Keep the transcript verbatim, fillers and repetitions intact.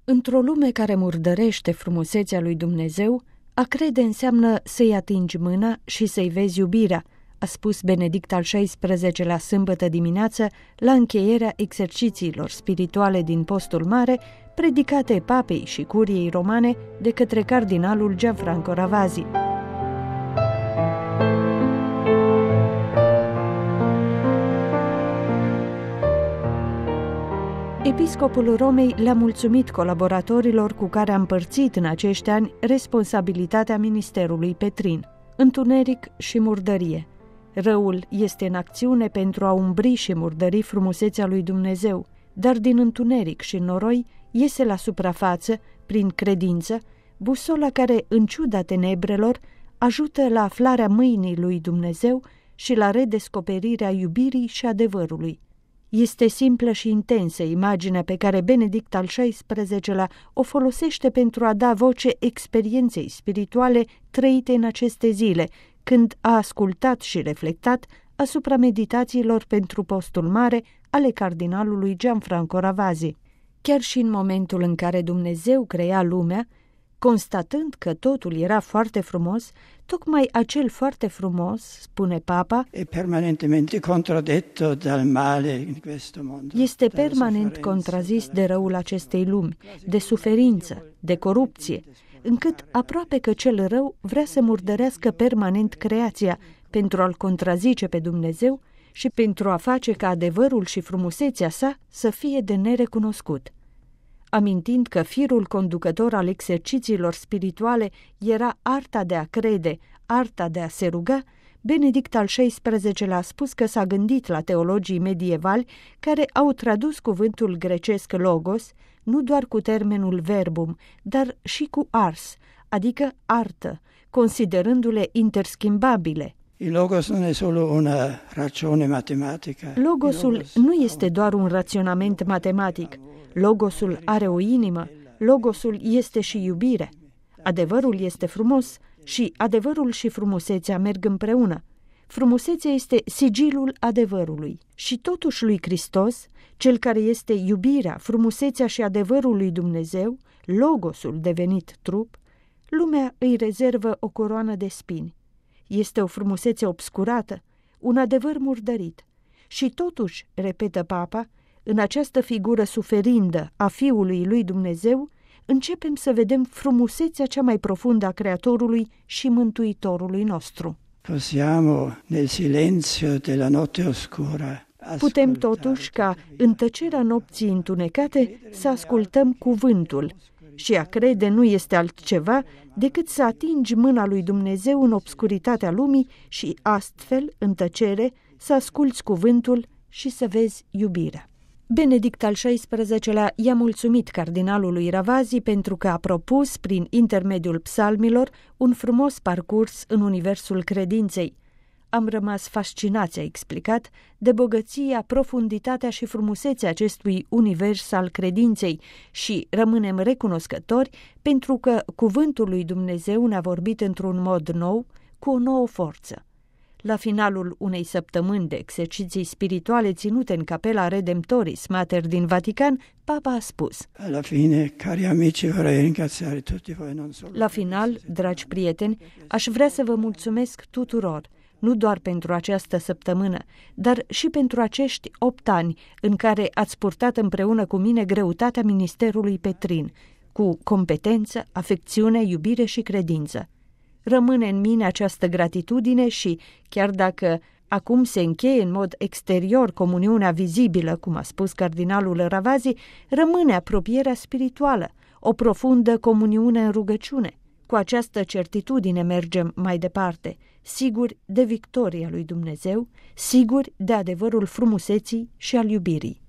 Într-o lume care murdărește frumusețea lui Dumnezeu, a crede înseamnă să-i atingi mâna și să-i vezi iubirea, a spus Benedict al șaisprezecelea sâmbătă dimineață la încheierea exercițiilor spirituale din Postul Mare, predicate papei și curiei romane de către cardinalul Gianfranco Ravasi. Episcopul Romei le-a mulțumit colaboratorilor cu care a împărțit în acești ani responsabilitatea ministerului Petrin. Întuneric și murdărie. Răul este în acțiune pentru a umbri și murdări frumusețea lui Dumnezeu, dar din întuneric și noroi iese la suprafață, prin credință, busola care, în ciuda tenebrelor, ajută la aflarea mâinii lui Dumnezeu și la redescoperirea iubirii și adevărului. Este simplă și intensă imaginea pe care Benedict al șaisprezecelea o folosește pentru a da voce experienței spirituale trăite în aceste zile, când a ascultat și reflectat asupra meditațiilor pentru Postul Mare ale cardinalului Gianfranco Ravasi. Chiar și în momentul în care Dumnezeu crea lumea, constatând că totul era foarte frumos, tocmai acel foarte frumos, spune Papa, è permanentemente contraddetto dal male in questo mondo. Este permanent contrazis de răul acestei lumi, de suferință, de corupție, încât aproape că cel rău vrea să murdărească permanent creația pentru a-L contrazice pe Dumnezeu și pentru a face ca adevărul și frumusețea sa să fie de nerecunoscut. Amintind că firul conducător al exercițiilor spirituale era arta de a crede, arta de a se ruga, Benedict al șaisprezecelea a spus că s-a gândit la teologii medievali care au tradus cuvântul grecesc logos nu doar cu termenul verbum, dar și cu ars, adică artă, considerându-le interschimbabile. Il logos non è solo una ragione matematica. Logosul nu este doar un raționament matematic. Logosul are o inimă, logosul este și iubire. Adevărul este frumos și adevărul și frumusețea merg împreună. Frumusețea este sigilul adevărului și totuși lui Hristos, cel care este iubirea, frumusețea și adevărul lui Dumnezeu, logosul devenit trup, lumea îi rezervă o coroană de spini. Este o frumusețe obscurată, un adevăr murdărit. Și totuși, repetă Papa, în această figură suferindă a Fiului lui Dumnezeu, începem să vedem frumusețea cea mai profundă a Creatorului și Mântuitorului nostru. Possiamo, nel silenzio della notte oscura, Putem totuși ca, în tăcerea nopții întunecate, să ascultăm cuvântul și a crede nu este altceva decât să atingi mâna lui Dumnezeu în obscuritatea lumii și astfel, în tăcere, să asculți cuvântul și să vezi iubirea. Benedict al șaisprezecelea i-a mulțumit cardinalului Ravasi pentru că a propus, prin intermediul psalmilor, un frumos parcurs în universul credinței. Am rămas fascinați, a explicat, de bogăția, profunditatea și frumusețea acestui univers al credinței și rămânem recunoscători pentru că cuvântul lui Dumnezeu ne-a vorbit într-un mod nou, cu o nouă forță. La finalul unei săptămâni de exerciții spirituale ținute în Capela Redemptoris Mater din Vatican, Papa a spus: Alla fine, cari amici, vorrei ringraziare tutti voi non solo. La final, dragi prieteni, aș vrea să vă mulțumesc tuturor, nu doar pentru această săptămână, dar și pentru acești opt ani în care ați purtat împreună cu mine greutatea ministerului Petrin, cu competență, afecțiune, iubire și credință. Rămâne în mine această gratitudine și, chiar dacă acum se încheie în mod exterior comuniunea vizibilă, cum a spus cardinalul Ravasi, rămâne apropierea spirituală, o profundă comuniune în rugăciune. Cu această certitudine mergem mai departe, siguri de victoria lui Dumnezeu, siguri de adevărul frumuseții și al iubirii.